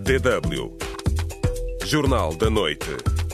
DW Jornal da Noite.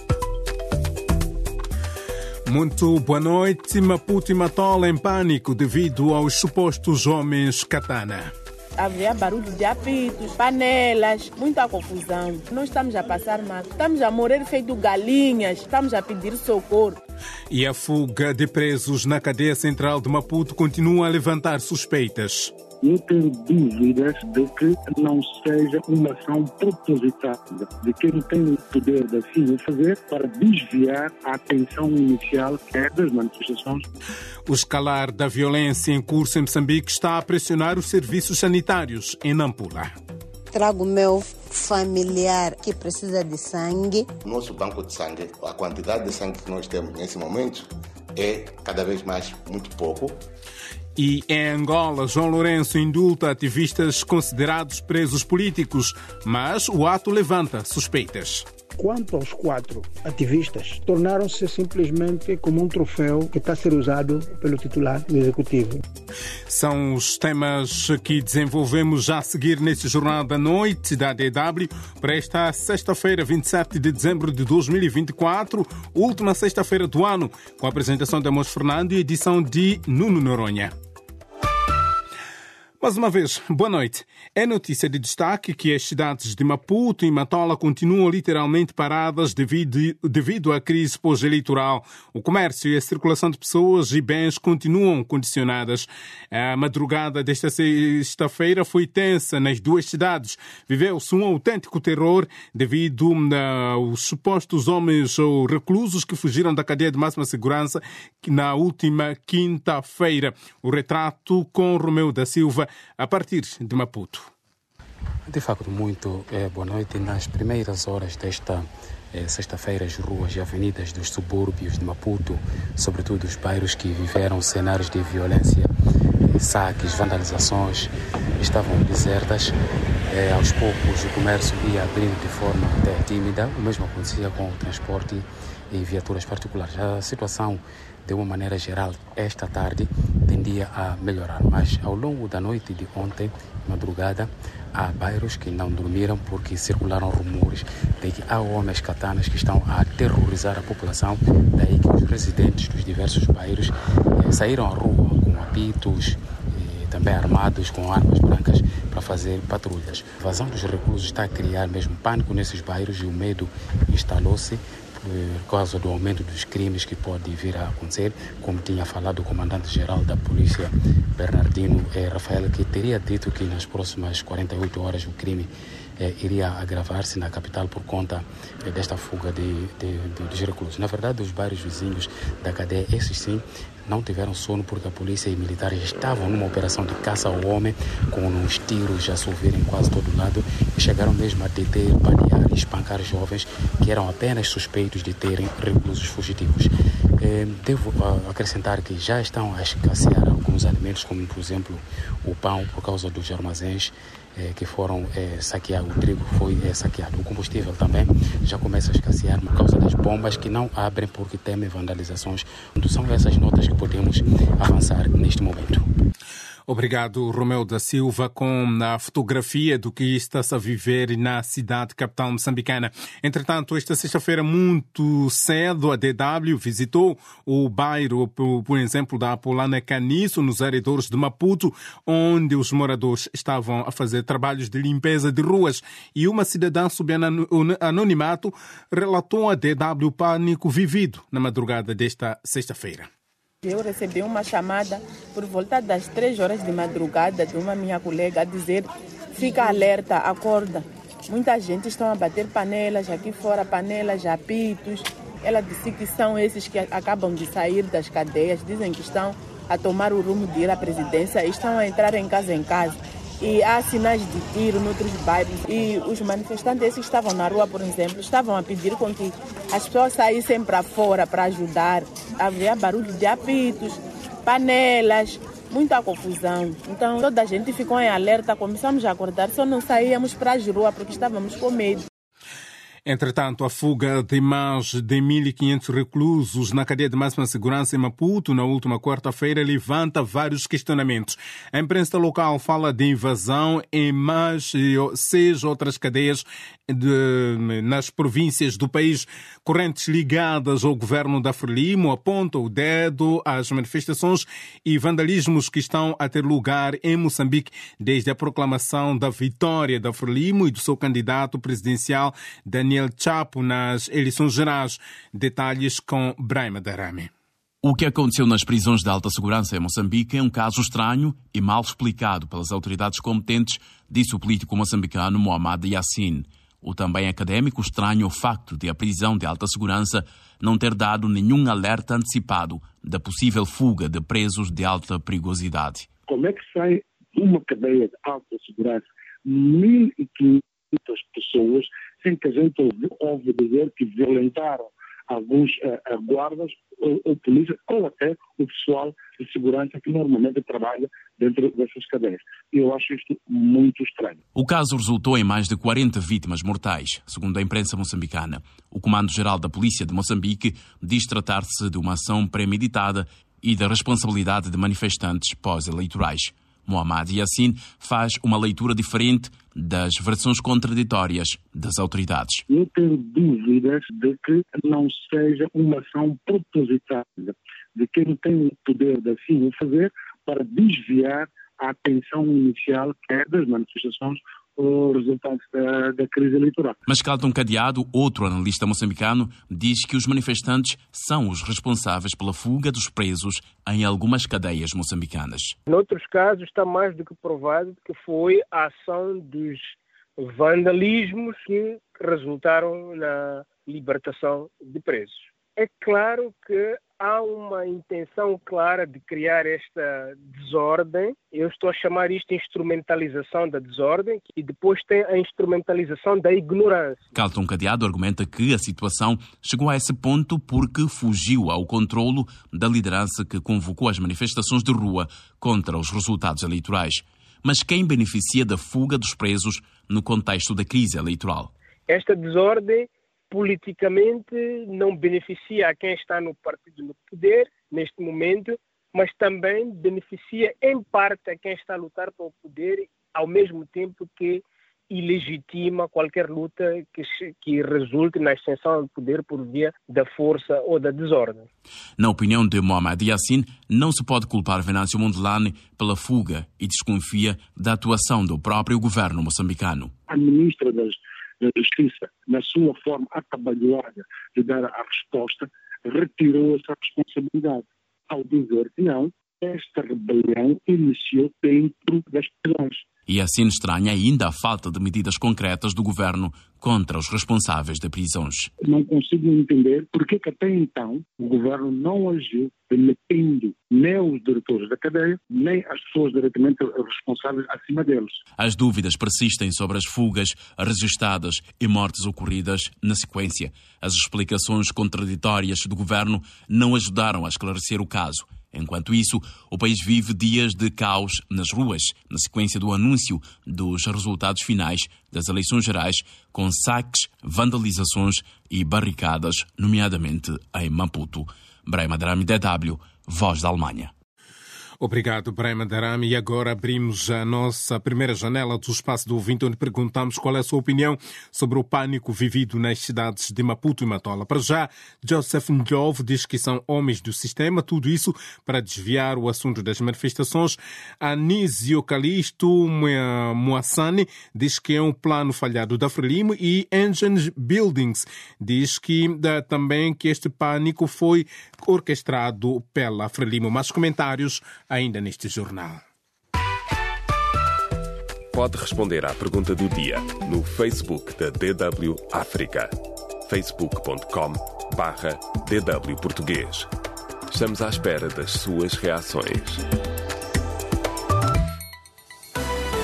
Muito boa noite. Maputo e Matola em pânico devido aos supostos homens katana. Havia barulho de apitos, panelas, muita confusão. Nós estamos a passar mal, estamos a morrer feito galinhas, estamos a pedir socorro. E a fuga de presos na cadeia central de Maputo continua a levantar suspeitas. Não tenho dúvidas de que não seja uma ação propositada de quem tem o poder de assim o fazer para desviar a atenção inicial que é das manifestações. O escalar da violência em curso em Moçambique está a pressionar os serviços sanitários em Nampula. Trago meu familiar que precisa de sangue. Nosso banco de sangue, a quantidade de sangue que nós temos nesse momento é cada vez mais muito pouco. E em Angola, João Lourenço indulta ativistas considerados presos políticos, mas o ato levanta suspeitas. Quanto aos 4 ativistas, tornaram-se simplesmente como um troféu que está a ser usado pelo titular do Executivo. São os temas que desenvolvemos já a seguir neste Jornal da Noite da DW para esta sexta-feira, 27 de dezembro de 2024, última sexta-feira do ano, com a apresentação de Amos Fernando e edição de Nuno Noronha. Mais uma vez, boa noite. É notícia de destaque que as cidades de Maputo e Matola continuam literalmente paradas devido à crise pós-eleitoral. O comércio e a circulação de pessoas e bens continuam condicionadas. A madrugada desta sexta-feira foi tensa nas duas cidades. Viveu-se um autêntico terror devido aos supostos homens ou reclusos que fugiram da cadeia de máxima segurança na última quinta-feira. O retrato com Romeu da Silva a partir de Maputo. De facto, muito boa noite. Nas primeiras horas desta sexta-feira, as ruas e avenidas dos subúrbios de Maputo, sobretudo os bairros que viveram cenários de violência, saques, vandalizações, estavam desertas. Aos poucos o comércio ia abrindo de forma até tímida. O mesmo acontecia com o transporte e viaturas particulares. A situação, de uma maneira geral, esta tarde tendia a melhorar, mas ao longo da noite de ontem, madrugada, há bairros que não dormiram porque circularam rumores de que há homens katanas que estão a aterrorizar a população, daí que os residentes dos diversos bairros saíram à rua com apitos, também armados com armas brancas para fazer patrulhas. A invasão dos reclusos está a criar mesmo pânico nesses bairros e o medo instalou-se por causa do aumento dos crimes que pode vir a acontecer, como tinha falado o comandante-geral da polícia, Bernardino Rafael, que teria dito que nas próximas 48 horas o crime iria agravar-se na capital por conta desta fuga dos reclusos. Na verdade, os bairros vizinhos da cadeia, esses sim, não tiveram sono porque a polícia e militares estavam numa operação de caça ao homem, com uns tiros a chover em quase todo lado, e chegaram mesmo a deter, balear e espancar jovens que eram apenas suspeitos de terem reclusos fugitivos. Devo acrescentar que já estão a escassear alguns alimentos, como por exemplo o pão, por causa dos armazéns que foram saqueados, o trigo foi saqueado. O combustível também já começa a escassear por causa das bombas que não abrem porque temem vandalizações. Então, são essas notas que podemos avançar neste momento. Obrigado, Romeu da Silva, com a fotografia do que está-se a viver na cidade capital moçambicana. Entretanto, esta sexta-feira, muito cedo, a DW visitou o bairro, por exemplo, da Apolana Caniço, nos arredores de Maputo, onde os moradores estavam a fazer trabalhos de limpeza de ruas. E uma cidadã sob anonimato relatou a DW o pânico vivido na madrugada desta sexta-feira. Eu recebi uma chamada por volta das 3 horas de madrugada de uma minha colega a dizer: fica alerta, acorda. Muita gente está a bater panelas aqui fora, panelas, apitos. Ela disse que são esses que acabam de sair das cadeias, dizem que estão a tomar o rumo de ir à presidência e estão a entrar em casa. E há sinais de tiro noutros bairros. E os manifestantes esses que estavam na rua, por exemplo, estavam a pedir com que as pessoas saíssem para fora para ajudar. Havia barulho de apitos, panelas, muita confusão. Então toda a gente ficou em alerta, começamos a acordar, só não saíamos para as ruas porque estávamos com medo. Entretanto, a fuga de mais de 1.500 reclusos na cadeia de máxima segurança em Maputo na última quarta-feira levanta vários questionamentos. A imprensa local fala de invasão em mais 6 outras cadeias nas províncias do país. Correntes ligadas ao governo da Frelimo apontam o dedo às manifestações e vandalismos que estão a ter lugar em Moçambique desde a proclamação da vitória da Frelimo e do seu candidato presidencial Daniel Chapo nas eleições gerais. Detalhes com Brahima Darame. O que aconteceu nas prisões de alta segurança em Moçambique é um caso estranho e mal explicado pelas autoridades competentes, disse o político moçambicano Mohamed Yassin. O também académico estranha o facto de a prisão de alta segurança não ter dado nenhum alerta antecipado da possível fuga de presos de alta perigosidade. Como é que sai uma cadeia de alta segurança 1.500 pessoas sem que a gente ouve dizer que violentaram alguns guardas ou polícia ou até o pessoal de segurança que normalmente trabalha dentro dessas cadeias. Eu acho isto muito estranho. O caso resultou em mais de 40 vítimas mortais, segundo a imprensa moçambicana. O Comando-Geral da Polícia de Moçambique diz tratar-se de uma ação premeditada e da responsabilidade de manifestantes pós-eleitorais. Mohamed Yassin faz uma leitura diferente das versões contraditórias das autoridades. Eu tenho dúvidas de que não seja uma ação propositada de quem tem o poder de assim o fazer para desviar a atenção inicial que é das manifestações ou resultados da crise eleitoral. Mas Calton Cadeado, outro analista moçambicano, diz que os manifestantes são os responsáveis pela fuga dos presos em algumas cadeias moçambicanas. Noutros casos está mais do que provado que foi a ação dos vandalismos que resultaram na libertação de presos. É claro que há uma intenção clara de criar esta desordem. Eu estou a chamar isto de instrumentalização da desordem e depois tem a instrumentalização da ignorância. Calton Cadeado argumenta que a situação chegou a esse ponto porque fugiu ao controlo da liderança que convocou as manifestações de rua contra os resultados eleitorais. Mas quem beneficia da fuga dos presos no contexto da crise eleitoral? Esta desordem politicamente não beneficia a quem está no partido no poder neste momento, mas também beneficia em parte a quem está a lutar pelo poder, ao mesmo tempo que ilegitima qualquer luta que resulte na extensão do poder por via da força ou da desordem. Na opinião de Mohamed Yassin, não se pode culpar Venâncio Mondlane pela fuga e desconfia da atuação do próprio governo moçambicano. A ministra da Justiça, na sua forma atabalhoada de dar a resposta, retirou essa responsabilidade ao dizer que não, esta rebelião iniciou dentro das prisões. E assim estranha ainda a falta de medidas concretas do governo contra os responsáveis de prisões. Não consigo entender porque que até então o governo não agiu demetendo nem os diretores da cadeia, nem as pessoas diretamente responsáveis acima deles. As dúvidas persistem sobre as fugas registadas e mortes ocorridas na sequência. As explicações contraditórias do governo não ajudaram a esclarecer o caso. Enquanto isso, o país vive dias de caos nas ruas, na sequência do anúncio dos resultados finais das eleições gerais, com saques, vandalizações e barricadas, nomeadamente em Maputo. Brahima Darame, DW, Voz da Alemanha. Obrigado, Brahima Darame. E agora abrimos a nossa primeira janela do Espaço do Ouvinte, onde perguntamos qual é a sua opinião sobre o pânico vivido nas cidades de Maputo e Matola. Para já, Joseph Ndlov diz que são homens do sistema, tudo isso para desviar o assunto das manifestações. Anísio Calisto Moassani diz que é um plano falhado da Frelimo e Engine Buildings diz que também que este pânico foi orquestrado pela Frelimo. Mais comentários ainda neste jornal. Pode responder à pergunta do dia no Facebook da DW África. facebook.com/DW Português. Estamos à espera das suas reações.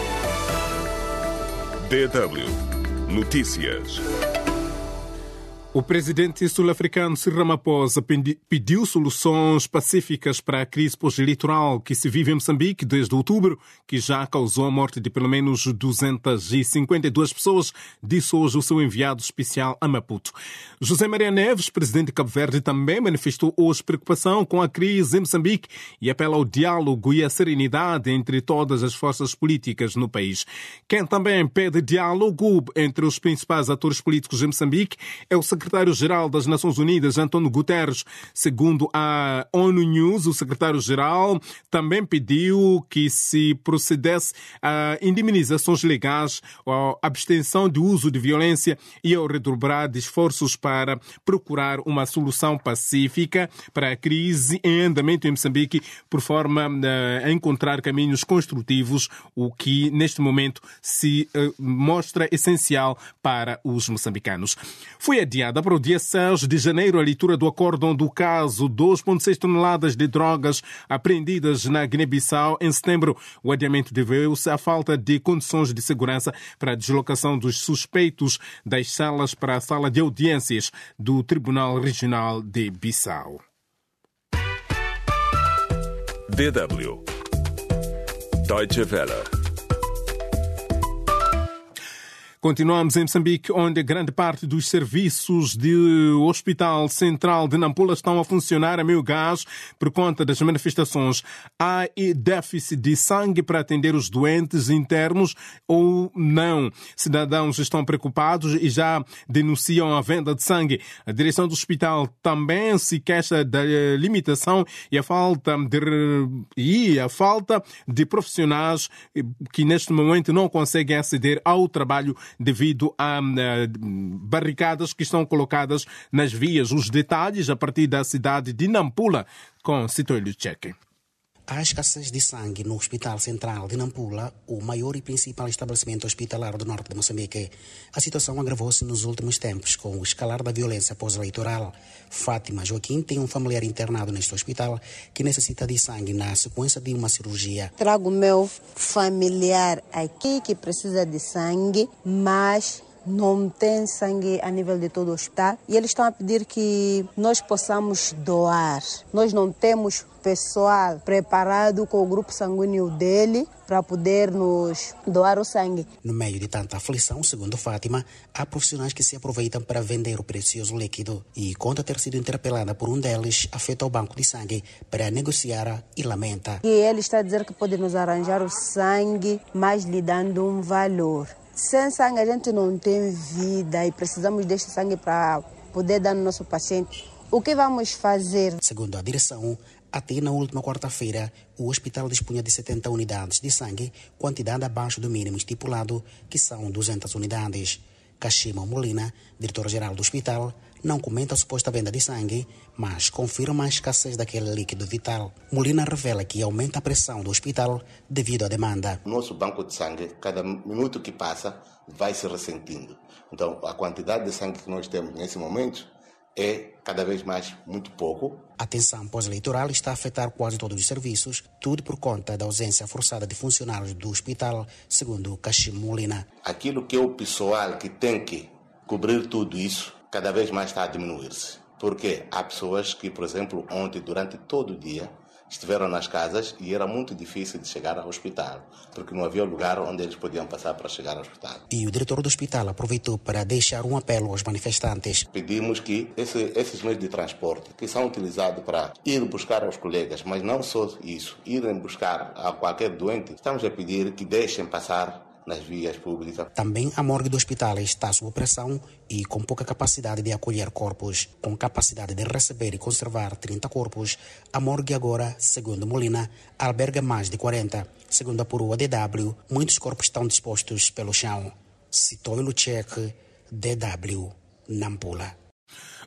DW Notícias. O presidente sul-africano Cyril Ramaphosa pediu soluções pacíficas para a crise pós-eleitoral que se vive em Moçambique desde outubro, que já causou a morte de pelo menos 252 pessoas, disse hoje o seu enviado especial a Maputo. José Maria Neves, presidente de Cabo Verde, também manifestou hoje preocupação com a crise em Moçambique e apela ao diálogo e à serenidade entre todas as forças políticas no país. Quem também pede diálogo entre os principais atores políticos em Moçambique é o secretário-geral das Nações Unidas, António Guterres. Segundo a ONU News, o secretário-geral também pediu que se procedesse a indemnizações legais, a abstenção de uso de violência e ao redobrar de esforços para procurar uma solução pacífica para a crise em andamento em Moçambique, por forma a encontrar caminhos construtivos, o que neste momento se mostra essencial para os moçambicanos. Foi adiada para o dia 6 de janeiro a leitura do acórdão do caso 2,6 toneladas de drogas apreendidas na Guiné-Bissau em setembro. O adiamento deveu-se à falta de condições de segurança para a deslocação dos suspeitos das salas para a sala de audiências do Tribunal Regional de Bissau. DW Deutsche Welle. Continuamos em Moçambique, onde grande parte dos serviços do Hospital Central de Nampula estão a funcionar a meio gás por conta das manifestações. Há déficit de sangue para atender os doentes internos ou não? Cidadãos estão preocupados e já denunciam a venda de sangue. A direção do hospital também se queixa da limitação e a falta de profissionais que neste momento não conseguem aceder ao trabalho devido a barricadas que estão colocadas nas vias. Os detalhes a partir da cidade de Nampula, com Citoio Cheque. Há escassez de sangue no Hospital Central de Nampula, o maior e principal estabelecimento hospitalar do norte de Moçambique. A situação agravou-se nos últimos tempos com o escalar da violência pós-eleitoral. Fátima Joaquim tem um familiar internado neste hospital que necessita de sangue na sequência de uma cirurgia. Trago meu familiar aqui que precisa de sangue, mas não tem sangue a nível de todo o hospital e eles estão a pedir que nós possamos doar. Nós não temos pessoal preparado com o grupo sanguíneo dele para poder nos doar o sangue. No meio de tanta aflição, segundo Fátima, há profissionais que se aproveitam para vender o precioso líquido e conta ter sido interpelada por um deles afeto ao banco de sangue para negociar e lamenta. E ele está a dizer que pode nos arranjar o sangue, mas lhe dando um valor. Sem sangue a gente não tem vida e precisamos deste sangue para poder dar no nosso paciente. O que vamos fazer? Segundo a direção, até na última quarta-feira, o hospital dispunha de 70 unidades de sangue, quantidade abaixo do mínimo estipulado, que são 200 unidades. Kashima Molina, diretor-geral do hospital, não comenta a suposta venda de sangue, mas confirma a escassez daquele líquido vital. Molina revela que aumenta a pressão do hospital devido à demanda. O nosso banco de sangue, cada minuto que passa, vai se ressentindo. Então, a quantidade de sangue que nós temos nesse momento é cada vez mais muito pouco. A tensão pós-eleitoral está a afetar quase todos os serviços, tudo por conta da ausência forçada de funcionários do hospital, segundo Kashima Molina. Aquilo que é o pessoal que tem que cobrir tudo isso, cada vez mais está a diminuir-se. Porque há pessoas que, por exemplo, ontem, durante todo o dia, estiveram nas casas e era muito difícil de chegar ao hospital, porque não havia lugar onde eles podiam passar para chegar ao hospital. E o diretor do hospital aproveitou para deixar um apelo aos manifestantes. Pedimos que esses meios de transporte, que são utilizados para ir buscar aos colegas, mas não só isso, irem buscar a qualquer doente, estamos a pedir que deixem passar nas vias públicas. Também a morgue do hospital está sob pressão e com pouca capacidade de acolher corpos. Com capacidade de receber e conservar 30 corpos, a morgue agora, segundo Molina, alberga mais de 40. Segundo apurou a DW, muitos corpos estão dispostos pelo chão. Citoio Cheque, DW, Nampula.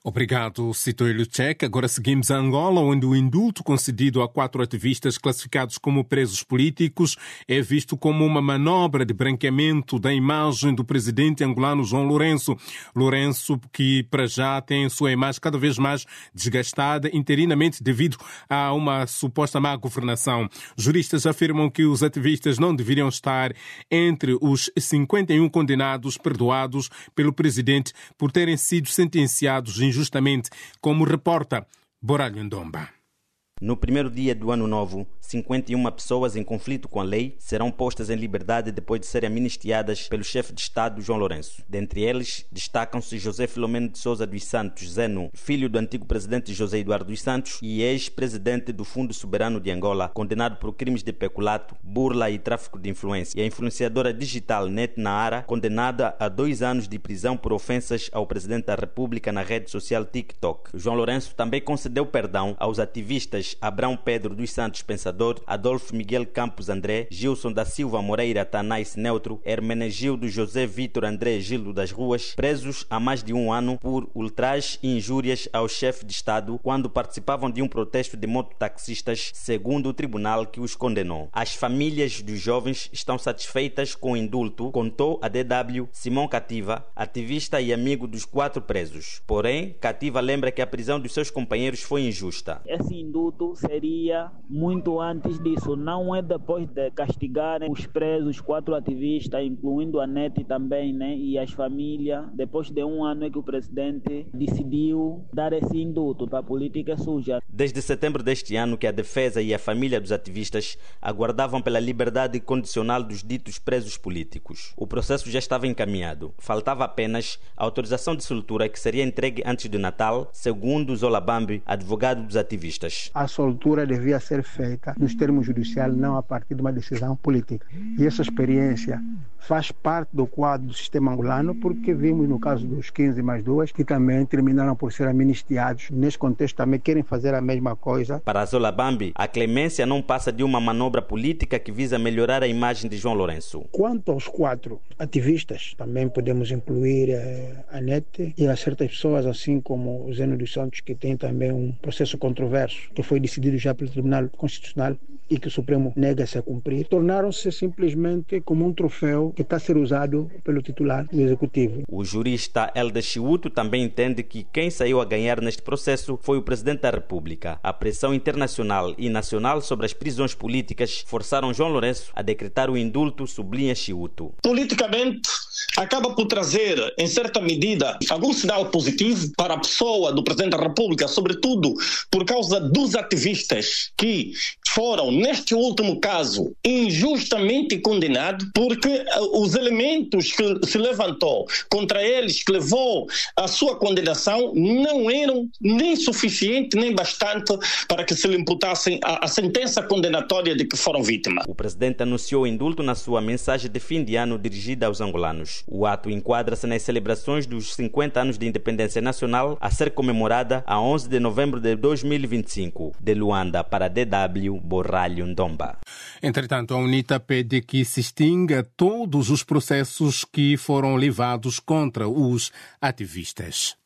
Obrigado, Citoio Checa. Agora seguimos a Angola, onde o indulto concedido a 4 ativistas classificados como presos políticos é visto como uma manobra de branqueamento da imagem do presidente angolano João Lourenço. Lourenço, que para já tem sua imagem cada vez mais desgastada interinamente devido a uma suposta má governação. Juristas afirmam que os ativistas não deveriam estar entre os 51 condenados perdoados pelo presidente por terem sido sentenciados injustamente, como reporta Boralho Ndomba. No primeiro dia do ano novo, 51 pessoas em conflito com a lei serão postas em liberdade depois de serem amnistiadas pelo chefe de Estado, João Lourenço. Dentre eles, destacam-se José Filomeno de Sousa dos Santos Zeno, filho do antigo presidente José Eduardo dos Santos e ex-presidente do Fundo Soberano de Angola, condenado por crimes de peculato, burla e tráfico de influência, e a influenciadora digital Net Naara, condenada a 2 anos de prisão por ofensas ao presidente da República na rede social TikTok. João Lourenço também concedeu perdão aos ativistas Abrão Pedro dos Santos Pensador, Adolfo Miguel Campos André, Gilson da Silva Moreira Tanais Neutro, Hermenegildo José Vítor André Gildo das Ruas, presos há mais de 1 ano por ultrajes e injúrias ao chefe de Estado quando participavam de um protesto de mototaxistas, segundo o tribunal que os condenou. As famílias dos jovens estão satisfeitas com o indulto, contou a DW Simão Cativa, ativista e amigo dos 4 presos. Porém, Cativa lembra que a prisão dos seus companheiros foi injusta. Esse indulto seria muito antes disso, não é depois de castigarem os presos, 4 ativistas, incluindo a NET também, né, e as famílias. Depois de 1 ano é que o presidente decidiu dar esse indulto para a política suja. Desde setembro deste ano que a defesa e a família dos ativistas aguardavam pela liberdade condicional dos ditos presos políticos. O processo já estava encaminhado. Faltava apenas a autorização de soltura que seria entregue antes do Natal, segundo Zola Bambi, advogado dos ativistas. A soltura devia ser feita nos termos judiciais, não a partir de uma decisão política. E essa experiência faz parte do quadro do sistema angolano, porque vimos no caso dos 15 mais 2, que também terminaram por ser amnistiados. Neste contexto também querem fazer a mesma coisa. Para Zola Bambi, a clemência não passa de uma manobra política que visa melhorar a imagem de João Lourenço. Quanto aos 4 ativistas, também podemos incluir a NET e a certas pessoas, assim como o Zeno dos Santos, que tem também um processo controverso, que foi decidido já pelo Tribunal Constitucional e que o Supremo nega-se a cumprir, tornaram-se simplesmente como um troféu que está a ser usado pelo titular do Executivo. O jurista Helder Chiuto também entende que quem saiu a ganhar neste processo foi o Presidente da República. A pressão internacional e nacional sobre as prisões políticas forçaram João Lourenço a decretar o indulto, sublinha Chiuto. Politicamente, acaba por trazer, em certa medida, algum sinal positivo para a pessoa do Presidente da República, sobretudo por causa dos ativistas que foram, neste último caso, injustamente condenados, porque os elementos que se levantou contra eles, que levou à sua condenação, não eram nem suficientes, nem bastante para que se lhe imputassem a sentença condenatória de que foram vítimas. O presidente anunciou o indulto na sua mensagem de fim de ano dirigida aos angolanos. O ato enquadra-se nas celebrações dos 50 anos de independência nacional a ser comemorada a 11 de novembro de 2025. De Luanda para a DW, Borralho Ndomba. Entretanto, a UNITA pede que se extinga todos os processos que foram levados contra os ativistas.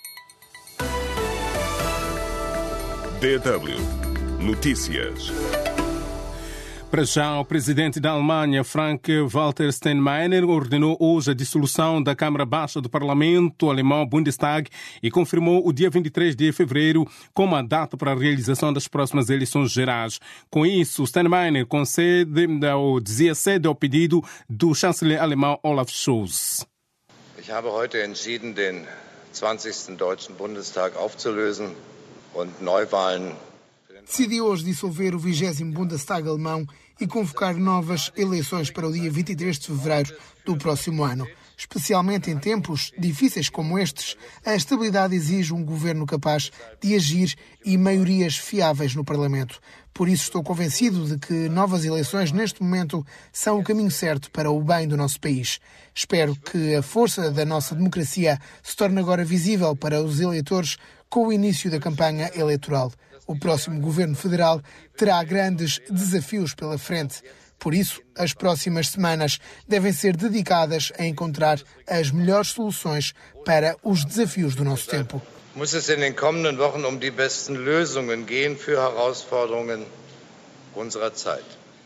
DW Notícias. Para já, o presidente da Alemanha, Frank-Walter Steinmeier, ordenou hoje a dissolução da Câmara Baixa do Parlamento alemão Bundestag e confirmou o dia 23 de fevereiro como a data para a realização das próximas eleições gerais. Com isso, Steinmeier dizia cede ao pedido do chanceler alemão Olaf Scholz. Ich habe heute entschieden, den 20. Deutschen Bundestag aufzulösen und Neuwahlen. Decidi hoje dissolver o 20º Bundestag alemão e convocar novas eleições para o dia 23 de fevereiro do próximo ano. Especialmente em tempos difíceis como estes, a estabilidade exige um governo capaz de agir e maiorias fiáveis no Parlamento. Por isso estou convencido de que novas eleições neste momento são o caminho certo para o bem do nosso país. Espero que a força da nossa democracia se torne agora visível para os eleitores com o início da campanha eleitoral. O próximo governo federal terá grandes desafios pela frente. Por isso, as próximas semanas devem ser dedicadas a encontrar as melhores soluções para os desafios do nosso tempo. muss es in den kommenden Wochen die besten Lösungen gehen für Herausforderungen unserer Zeit.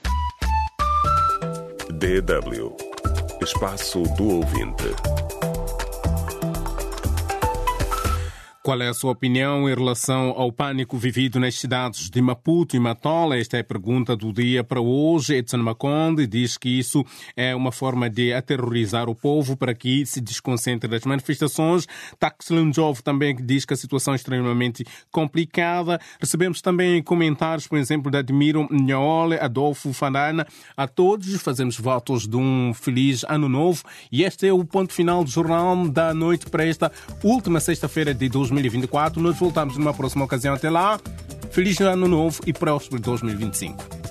DW, Espaço do Ouvinte. Qual é a sua opinião em relação ao pânico vivido nas cidades de Maputo e Matola? Esta é a pergunta do dia para hoje. Edson Maconde diz que isso é uma forma de aterrorizar o povo para que se desconcentre das manifestações. Taxlin Jove também diz que a situação é extremamente complicada. Recebemos também comentários, por exemplo, de Admiro Nhaole, Adolfo Fanana. A todos fazemos votos de um feliz ano novo. E este é o ponto final do Jornal da Noite para esta última sexta-feira de 2024. Nós voltamos numa próxima ocasião. Até lá, feliz ano novo e próspero 2025.